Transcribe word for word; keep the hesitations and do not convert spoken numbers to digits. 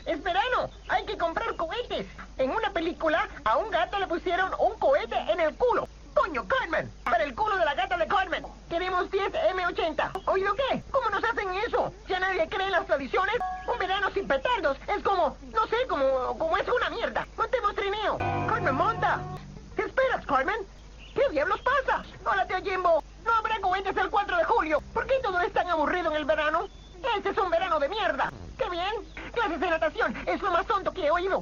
Es verano. Hay que comprar cohetes. En una película, a un gato le pusieron un cohete en el culo. ¡Coño, Cartman! Para el culo de la gata de Cartman. Queremos diez eme ochenta. ¿Oído qué? ¿Cómo nos hacen eso? ¿Ya nadie cree en las tradiciones? Un verano sin petardos es como, no sé, como, como es una mierda. Montemos trineo. Cartman, monta. ¿Qué esperas, Cartman? ¿Qué diablos pasa? Hola, tío Jimbo. No habrá cohetes el cuatro de julio. ¿Por qué todo es tan aburrido en el verano? Este es un verano de mierda. ¡Qué bien! Clases de natación. Es lo más tonto que he oído.